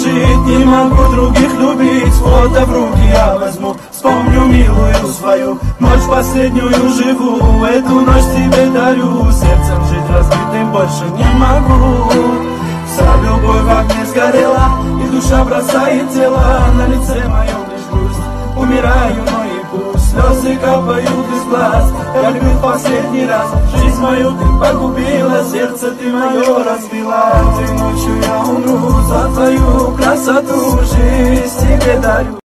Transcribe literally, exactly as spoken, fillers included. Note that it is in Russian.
жить, не могу других любить. Фото в руки я возьму, вспомню милую свою ночь, последнюю живу. Эту ночь тебе дарю, сердцем жить разбитым больше не могу. Вся любовь в огне сгорела, и душа бросает тело. На лице моем лишь грусть, умираю, но и пусть слезы капают из глаз. Я любил последний раз, жизнь мою ты погубила, сердце ты мое разбила. Этой ночью я умру за твою красоту, жизнь тебе дарю.